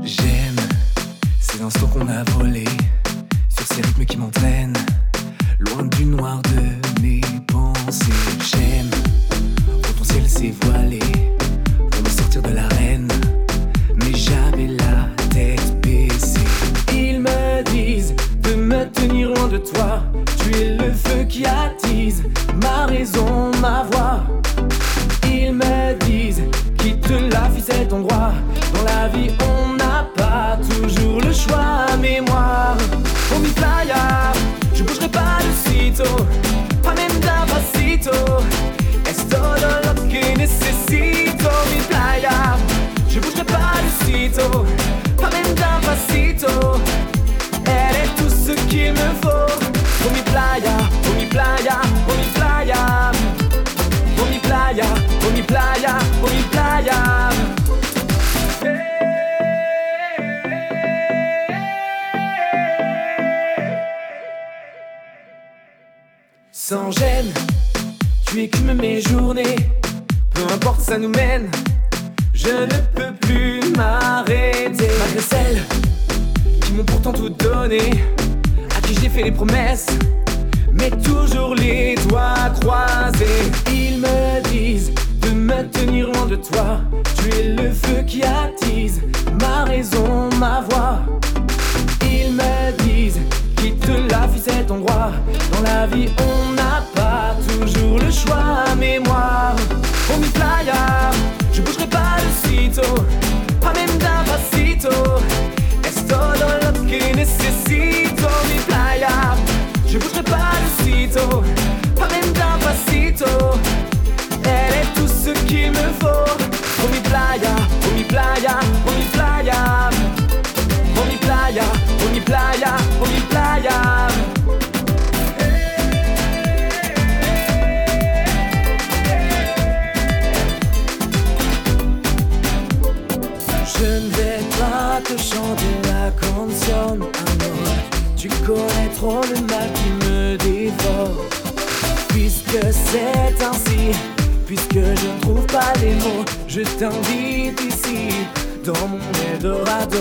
J'aime ces instants qu'on a volés sur ces rythmes qui m'entraînent loin du noir de mes pensées. J'aime quand ton ciel s'est voilé pour me sortir de l'arène, mais j'avais la tête baissée. Ils me disent de me tenir loin de toi. Tu es le feu qui attise ma raison, ma voix. Ils me disent quitte la ficelle ton droit. Dans la vie on n'a pas toujours le choix. Mémoire, pour mi playa, je bougerai pas de sitôt, pas même d'un pasito. Es todo lo que necesito. Mi playa, je bougerai pas de sitôt, pas même d'un pasito. Elle est tout ce qu'il me faut. Pour mi playa, pour mi playa, pour mi playa. Pour mi playa, pour mi playa, pour mi playa. Sans gêne, tu écumes mes journées. Peu importe ça nous mène, je ne peux plus m'arrêter. Malgré celles qui m'ont pourtant tout donné, à qui j'ai fait les promesses, mais toujours les doigts croisés. Ils me disent de me tenir loin de toi. Tu es le feu qui attise ma raison, ma voix. Ils me disent quitte la ficelle ton droit. Dans la vie on n'a pas toujours le choix. Mémoire, pour mi playa, je bougerai pas de sitôt, pas même d'un pasito. Es todo lo que necesito. Mi playa, je bougerai pas de sitôt, pas même d'un pasito. Elle est tout ce qu'il me faut. Pour mi playa, pour mi playa, pour mi playa. Pour mi playa, pour mi playa, pour mi playa. Je ne vais pas te chanter la canción, amor. Tu connais trop le mal qui me dévore. Puisque c'est ainsi, puisque je ne trouve pas les mots, je t'invite ici, dans mon Eldorado.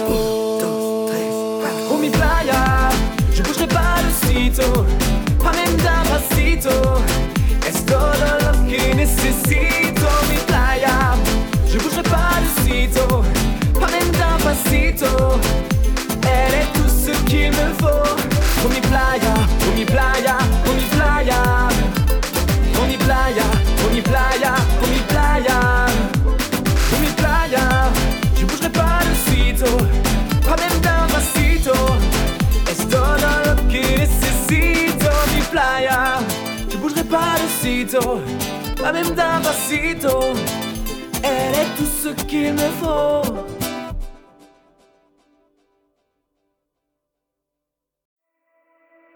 Pour mi playa, je bougerai pas de sitôt, pas même d'un pasito. Es todo lo que necesito. Mi playa, je bougerai pas de sitôt, pas même d'un pasito. Elle est tout ce qu'il me faut. Pour mi playa, pour mi playa, pour mi playa. Pour mi playa, pour mi playa, pour mi playa. Pour mi playa, je bougerai pas de sitôt, pas même d'un pasito. Es todo lo que necesito. Mi playa, je bougerai pas de sitôt, pas même d'un pasito. Elle est tout ce qu'il me faut.